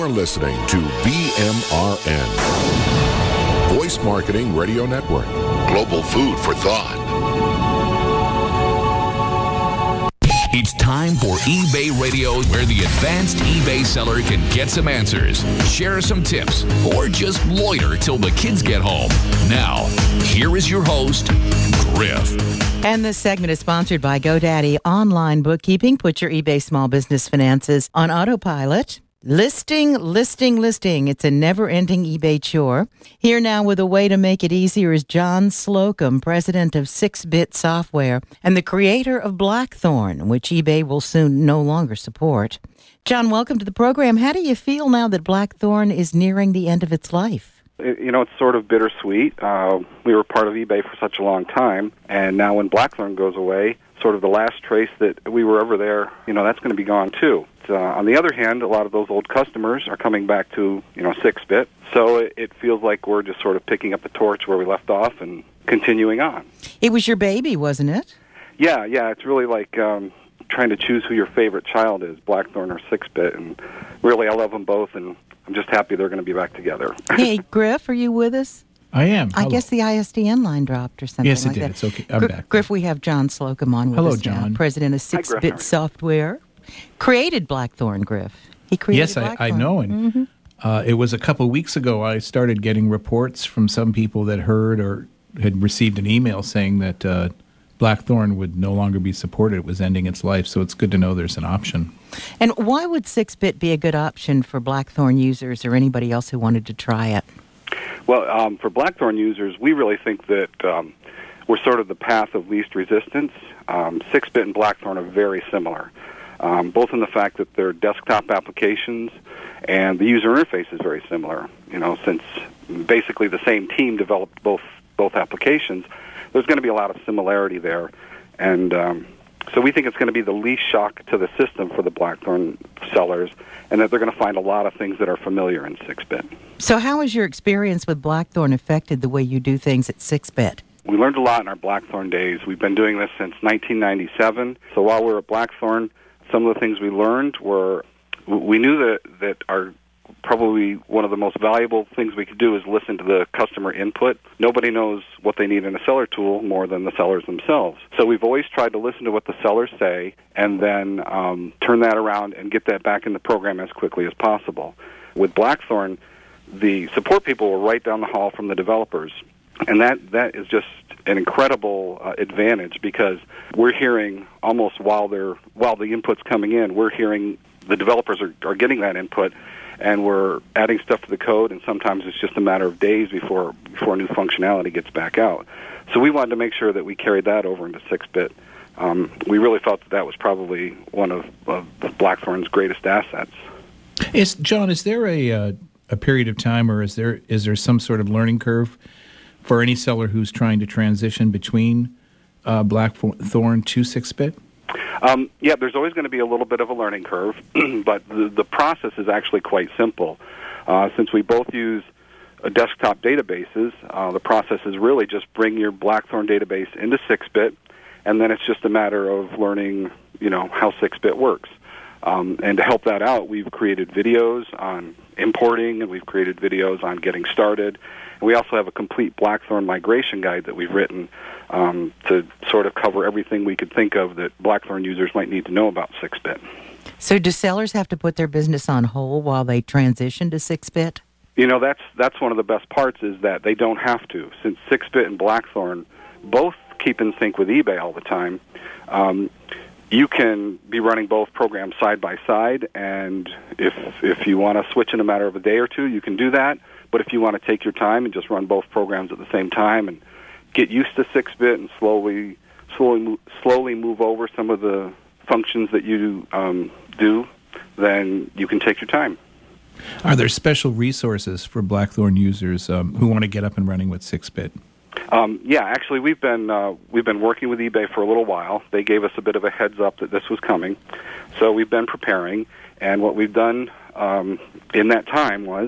You're listening to BMRN, Voice Marketing Radio Network. Global food for thought. It's time for eBay Radio, where the advanced eBay seller can get some answers, share some tips, or just loiter till the kids get home. Now, here is your host, Griff. And this segment is sponsored by GoDaddy Online Bookkeeping. Put your eBay small business finances on autopilot. Listing. It's a never-ending eBay chore. Here now with a way to make it easier is John Slocum, president of 6-Bit Software and the creator of Blackthorn, which eBay will soon no longer support. John, welcome to the program. How do you feel now that Blackthorn is nearing the end of its life? It's sort of bittersweet. We were part of eBay for such a long time, and now when Blackthorn goes away, sort of the last trace that we were ever there, that's going to be gone too. On the other hand, a lot of those old customers are coming back to, 6-Bit, so it feels like we're just sort of picking up the torch where we left off and continuing on. It was your baby, wasn't it? Yeah, it's really like trying to choose who your favorite child is, Blackthorn or 6-Bit, and really I love them both, and I'm just happy they're going to be back together. Hey, Griff, are you with us? I am. Hello. I guess the ISDN line dropped or something yes, like it did. that. It's okay. I'm back. Griff, we have John Slocum on with Hello, us now, John. president of 6-Bit Software. Created Blackthorn, Griff. He created Yes, I know. And it was a couple weeks ago I started getting reports from some people that heard or had received an email saying that Blackthorn would no longer be supported. It was ending its life, so it's good to know there's an option. And why would 6-Bit be a good option for Blackthorn users or anybody else who wanted to try it? Well, for Blackthorn users, we really think that we're sort of the path of least resistance. 6-Bit and Blackthorn are very similar, both in the fact that they're desktop applications and the user interface is very similar. Since basically the same team developed both applications, there's going to be a lot of similarity there. And so we think it's going to be the least shock to the system for the Blackthorn sellers, and that they're going to find a lot of things that are familiar in 6-Bit. So how has your experience with Blackthorn affected the way you do things at 6-Bit? We learned a lot in our Blackthorn days. We've been doing this since 1997. So while we were at Blackthorn, some of the things we learned were, we knew that our probably one of the most valuable things we could do is listen to the customer input. Nobody knows what they need in a seller tool more than the sellers themselves. So we've always tried to listen to what the sellers say and then turn that around and get that back in the program as quickly as possible. With Blackthorn, the support people were right down the hall from the developers. And that is just an incredible advantage, because we're hearing almost while the input's coming in, we're hearing the developers are getting that input, and we're adding stuff to the code, and sometimes it's just a matter of days before new functionality gets back out. So we wanted to make sure that we carried that over into 6-Bit. We really felt that was probably one of Blackthorn's greatest assets. John, is there a period of time, or is there some sort of learning curve for any seller who's trying to transition between Blackthorn to 6-Bit? Yeah, there's always going to be a little bit of a learning curve, but the process is actually quite simple. Since we both use desktop databases, the process is really just bring your Blackthorn database into 6-Bit, and then it's just a matter of learning, how 6-Bit works. And to help that out, we've created videos on importing, and we've created videos on getting started. And we also have a complete Blackthorn migration guide that we've written to sort of cover everything we could think of that Blackthorn users might need to know about 6-Bit. So do sellers have to put their business on hold while they transition to 6-Bit? That's one of the best parts, is that they don't have to. Since 6-Bit and Blackthorn both keep in sync with eBay all the time, you can be running both programs side by side, and if you want to switch in a matter of a day or two, you can do that. But if you want to take your time and just run both programs at the same time and get used to 6-Bit and slowly move over some of the functions that you do, then you can take your time. Are there special resources for Blackthorn users who want to get up and running with 6-Bit? Yeah, actually, we've been working with eBay for a little while. They gave us a bit of a heads up that this was coming, so we've been preparing. And what we've done in that time was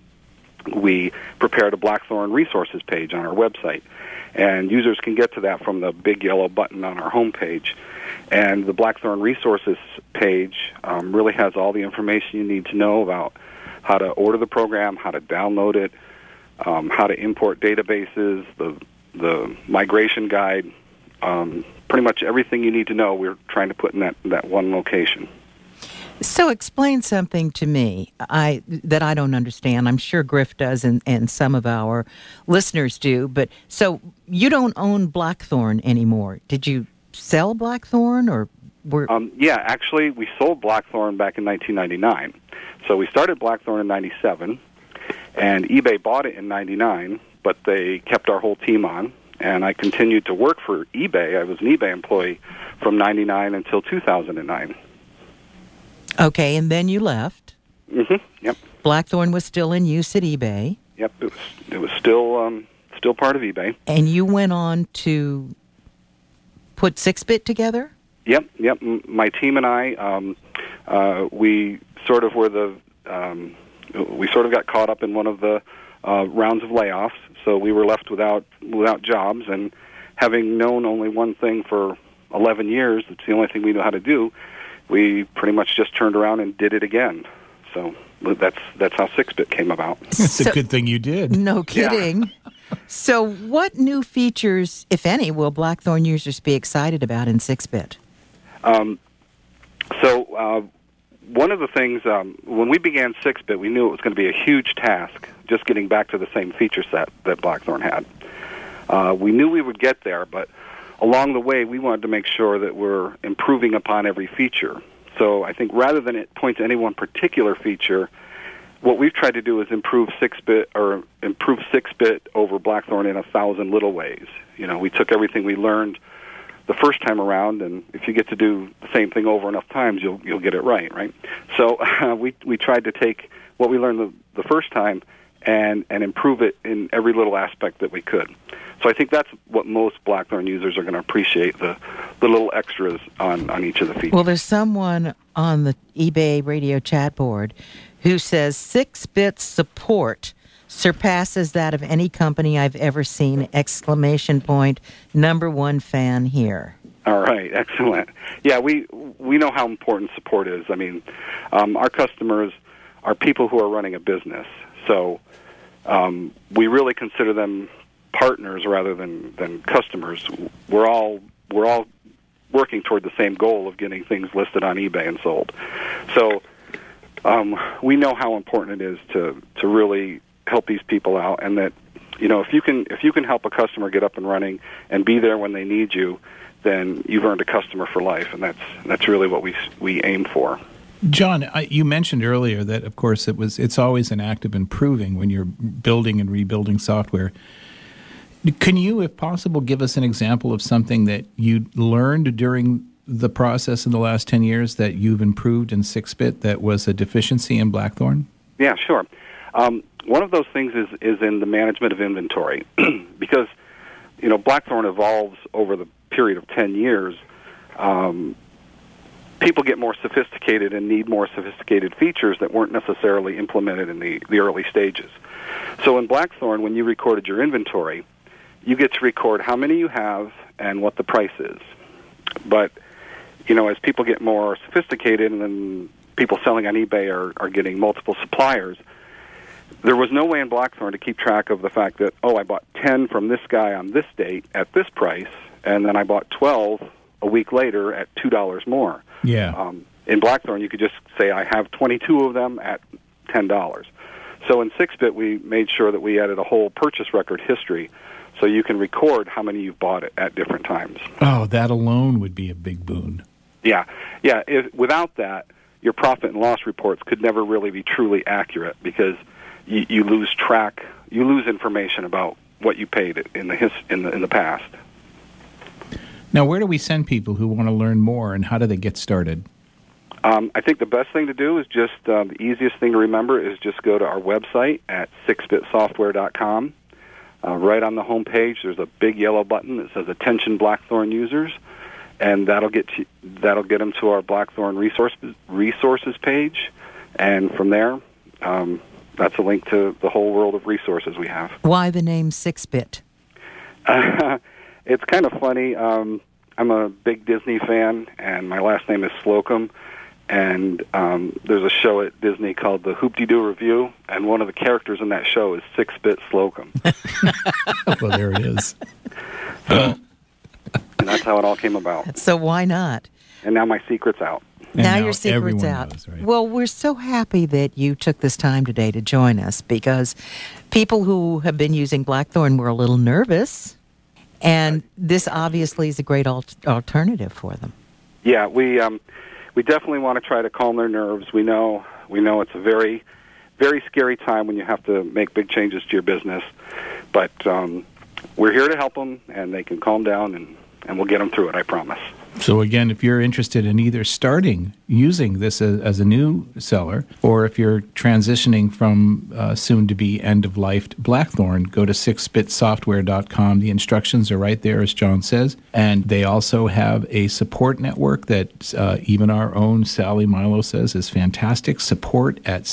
we prepared a Blackthorn resources page on our website, and users can get to that from the big yellow button on our homepage. And the Blackthorn resources page really has all the information you need to know about how to order the program, how to download it, how to import databases, the migration guide, pretty much everything you need to know we're trying to put in that one location. So explain something to me that I don't understand. I'm sure Griff does, and some of our listeners do. But so you don't own Blackthorn anymore. Did you sell Blackthorn, or were? Yeah, actually, we sold Blackthorn back in 1999. So we started Blackthorn in 97, and eBay bought it in 99, but they kept our whole team on, and I continued to work for eBay. I was an eBay employee from 99 until 2009. Okay, and then you left. Mm-hmm. Yep. Blackthorn was still in use at eBay. Yep. It was still part of eBay. And you went on to put 6-Bit together? Yep. My team and I, we sort of were we sort of got caught up in one of the rounds of layoffs, so we were left without jobs. And having known only one thing for 11 years, it's the only thing we know how to do. We pretty much just turned around and did it again. So that's how 6-Bit came about. It's a good thing you did. No kidding. Yeah. So what new features, if any, will Blackthorn users be excited about in 6-Bit? One of the things, when we began 6-Bit, we knew it was going to be a huge task just getting back to the same feature set that Blackthorn had. We knew we would get there, but along the way, we wanted to make sure that we're improving upon every feature. So I think rather than it point to any one particular feature, what we've tried to do is improve 6-Bit over Blackthorn in 1,000 little ways. You know, we took everything we learned the first time around, and if you get to do the same thing over enough times, you'll get it right? So we tried to take what we learned the first time and improve it in every little aspect that we could. So I think that's what most Blackthorn users are going to appreciate, the little extras on each of the features. Well, there's someone on the eBay radio chat board who says 6-Bit support surpasses that of any company I've ever seen! ! Number one fan here. All right, excellent. Yeah, we know how important support is. I mean, our customers are people who are running a business, so we really consider them partners rather than customers. We're all working toward the same goal of getting things listed on eBay and sold. So we know how important it is to really help these people out, and that, you know, if you can help a customer get up and running and be there when they need you, then you've earned a customer for life, and that's really what we aim for. John, you mentioned earlier that, of course, it's always an act of improving when you're building and rebuilding software. Can you, if possible, give us an example of something that you learned during the process in the last 10 years that you've improved in 6-Bit that was a deficiency in Blackthorn? Yeah, sure. One of those things is in the management of inventory, because, you know, Blackthorn evolves over the period of 10 years. People get more sophisticated and need more sophisticated features that weren't necessarily implemented in the early stages. So in Blackthorn, when you recorded your inventory, you get to record how many you have and what the price is. But, you know, as people get more sophisticated and then people selling on eBay are getting multiple suppliers, there was no way in Blackthorn to keep track of the fact that, I bought 10 from this guy on this date at this price, and then I bought 12 a week later at $2 more. Yeah. In Blackthorn, you could just say, I have 22 of them at $10. So in 6-Bit, we made sure that we added a whole purchase record history, so you can record how many you've bought at different times. Oh, that alone would be a big boon. Yeah. Without that, your profit and loss reports could never really be truly accurate, because you lose track, you lose information about what you paid in the past. Now, where do we send people who want to learn more, and how do they get started? I think the best thing to do is just, the easiest thing to remember is just go to our website at 6bitsoftware.com. Right on the home page, there's a big yellow button that says "Attention Blackthorn Users," and that'll get them to our Blackthorn resources page, and from there, that's a link to the whole world of resources we have. Why the name 6-Bit? It's kind of funny. I'm a big Disney fan, and my last name is Slocum, And there's a show at Disney called the Hoop-Dee-Doo Review, and one of the characters in that show is 6-Bit Slocum. Well, there it is. And that's how it all came about. So why not? And now my secret's out. And now your secret's everyone out. knows, right? Well, we're so happy that you took this time today to join us, because people who have been using Blackthorn were a little nervous, and this obviously is a great alternative for them. Yeah, we definitely want to try to calm their nerves. We know it's a very, very scary time when you have to make big changes to your business, but we're here to help them, and they can calm down, and we'll get them through it, I promise. So again, if you're interested in either starting using this as a new seller, or if you're transitioning from soon-to-be end-of-life Blackthorn, go to 6bitsoftware.com. The instructions are right there, as John says. And they also have a support network that even our own Sally Milo says is fantastic. Support at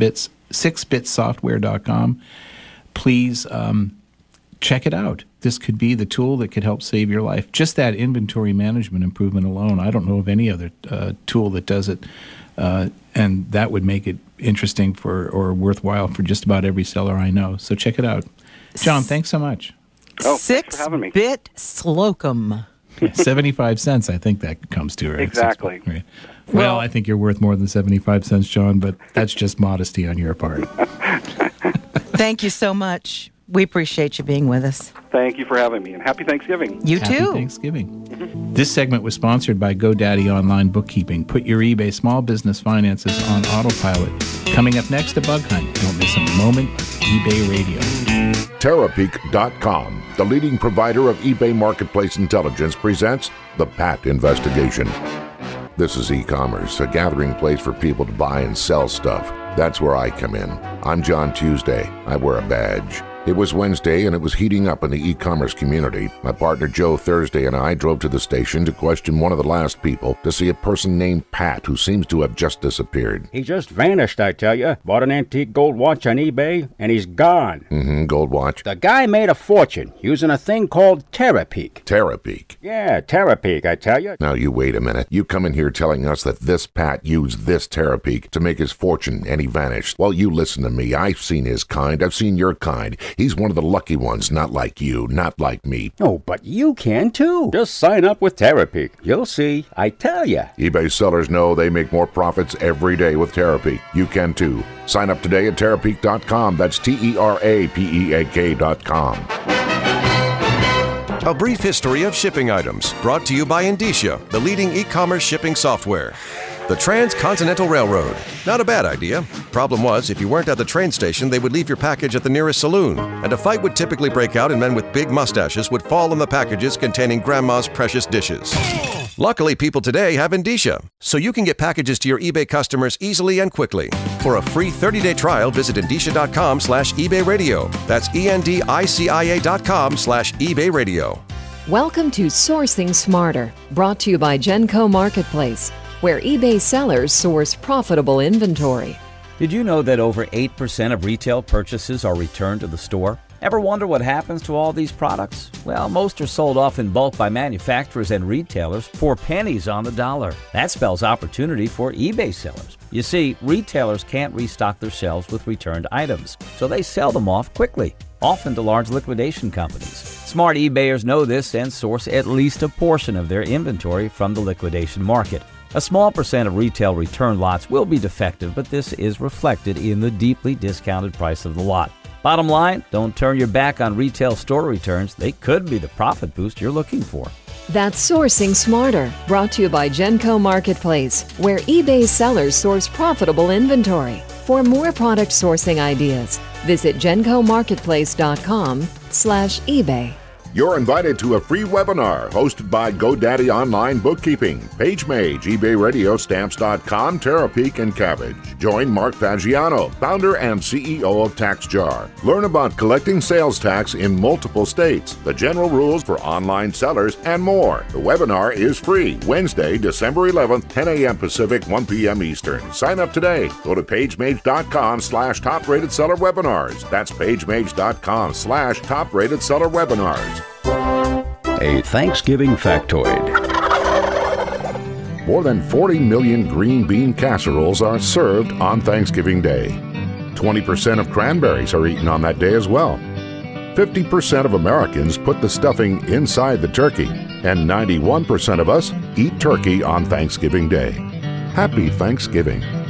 6bitsoftware.com. Please check it out. This could be the tool that could help save your life. Just that inventory management improvement alone, I don't know of any other tool that does it, and that would make it interesting or worthwhile for just about every seller I know. So check it out. John, thanks so much. Oh, thanks for having me. 6-Bit Slocum. 75 cents, I think that comes to, right? Exactly. Right. Well, I think you're worth more than 75 cents, John, but that's just modesty on your part. Thank you so much. We appreciate you being with us. Thank you for having me, and happy Thanksgiving. You Happy too. Thanksgiving. This segment was sponsored by GoDaddy Online Bookkeeping. Put your eBay small business finances on autopilot. Coming up next, a bug hunt. Don't miss a moment of eBay Radio. Terapeak.com, the leading provider of eBay marketplace intelligence, presents The Pat Investigation. This is e-commerce, a gathering place for people to buy and sell stuff. That's where I come in. I'm John Tuesday. I wear a badge. It was Wednesday, and it was heating up in the e-commerce community. My partner Joe Thursday and I drove to the station to question one of the last people to see a person named Pat who seems to have just disappeared. He just vanished, I tell you. Bought an antique gold watch on eBay, and he's gone. Gold watch. The guy made a fortune using a thing called Terapeak. Terapeak. Yeah, Terapeak, I tell you. Now, you wait a minute. You come in here telling us that this Pat used this Terapeak to make his fortune, and he vanished. Well, you listen to me. I've seen his kind. I've seen your kind. He's one of the lucky ones, not like you, not like me. Oh, but you can too. Just sign up with Terapeak. You'll see. I tell you. eBay sellers know they make more profits every day with Terapeak. You can too. Sign up today at Terapeak.com. That's Terapeak.com. A brief history of shipping items, brought to you by Indicia, the leading e-commerce shipping software. The Transcontinental Railroad. Not a bad idea. Problem was, if you weren't at the train station, they would leave your package at the nearest saloon, and a fight would typically break out and men with big mustaches would fall on the packages containing Grandma's precious dishes. Luckily, people today have Indicia, so you can get packages to your eBay customers easily and quickly. For a free 30-day trial, visit Indicia.com/eBay Radio. That's ENDICIA.com/eBay Radio. Welcome to Sourcing Smarter, brought to you by Genco Marketplace, where eBay sellers source profitable inventory. Did you know that over 8% of retail purchases are returned to the store? Ever wonder what happens to all these products? Well, most are sold off in bulk by manufacturers and retailers for pennies on the dollar. That spells opportunity for eBay sellers. You see, retailers can't restock their shelves with returned items, so they sell them off quickly, often to large liquidation companies. Smart eBayers know this and source at least a portion of their inventory from the liquidation market. A small percent of retail return lots will be defective, but this is reflected in the deeply discounted price of the lot. Bottom line, don't turn your back on retail store returns. They could be the profit boost you're looking for. That's Sourcing Smarter, brought to you by Genco Marketplace, where eBay sellers source profitable inventory. For more product sourcing ideas, visit GencoMarketplace.com/eBay. You're invited to a free webinar hosted by GoDaddy Online Bookkeeping, PageMage, eBay Radio, Stamps.com, Terapeak, and Cabbage. Join Mark Fagiano, founder and CEO of TaxJar. Learn about collecting sales tax in multiple states, the general rules for online sellers, and more. The webinar is free, Wednesday, December 11th, 10 a.m. Pacific, 1 p.m. Eastern. Sign up today. Go to PageMage.com/top-rated seller webinars. That's PageMage.com/top-rated seller webinars. A Thanksgiving factoid. More than 40 million green bean casseroles are served on Thanksgiving Day. 20% of cranberries are eaten on that day as well. 50% of Americans put the stuffing inside the turkey, and 91% of us eat turkey on Thanksgiving Day. Happy Thanksgiving.